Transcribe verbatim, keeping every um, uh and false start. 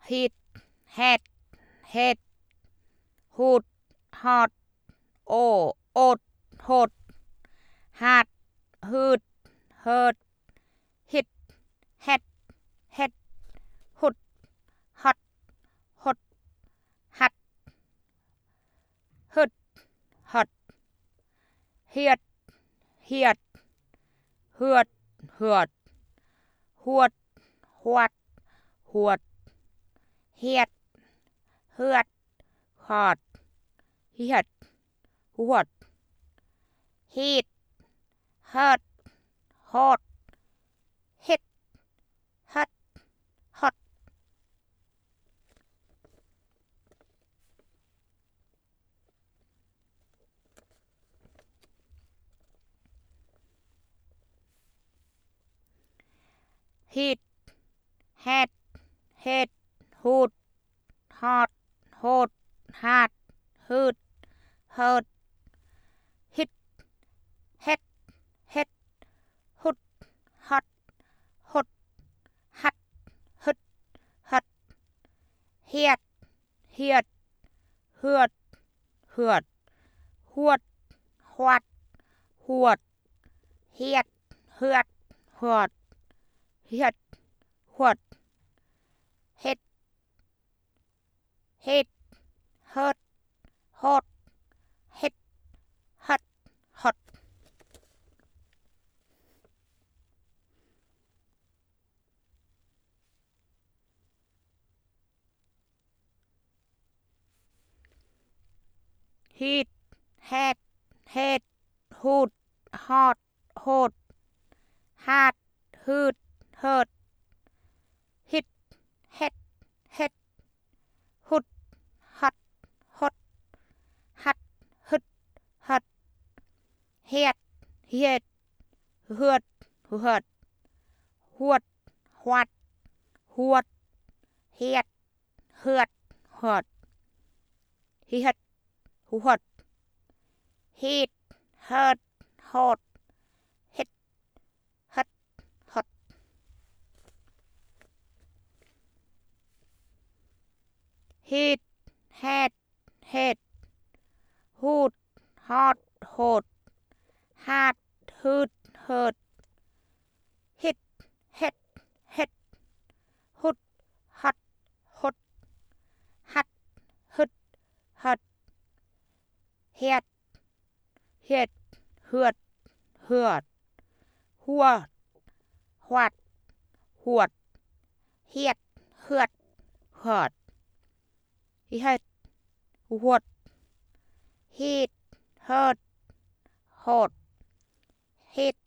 hít, hét, hết, hụt, họt, ổ, ột, hột, hạt, hụt, hợt, hít, hét, hết, hụt, họt, hột, hặt, hứt, hật, hiệt, hiệt, hượt, hượt, huột, huạt, huột, hiệt, hượt, họt, hiệt, huột, hít, hợt, hột, hít, hất, hột. Hít, hét, hết, hụt, họt, hột, hạt, hụt, hợt, hít, hét, hết, hụt, họt, hột, hặt, hứt, hật, hiệt, hiệt, hượt, hượt, huột, hoạt, huột, hiệt, hượt, huột, hiệt, huột, hết, hết, hợt, hột, hết, hất, hột. Hít, hét, hết, hụt, họt, hột, hạt, hụt, hợt, hít, hét, hết, hụt, họt, hột, hặt, hứt, hật, hiệt, hiệt, hượt, hượt, huột, hoạt, huột, hiệt, hượt, hợt, hiệt, huột, hít, hợt, hột, hít, hất, hột. Hít, hét, hết, hụt, họt, hột, hạt, hụt, hợt, hít, hết, hết, hụt, họt, hột, hặt, hứt, hật, hiệt, hiệt, hượt, hượt, huột, hoạt, huột, hiệt, hượt, hợt, hiệt, huột, hít, hợt, hột, hít,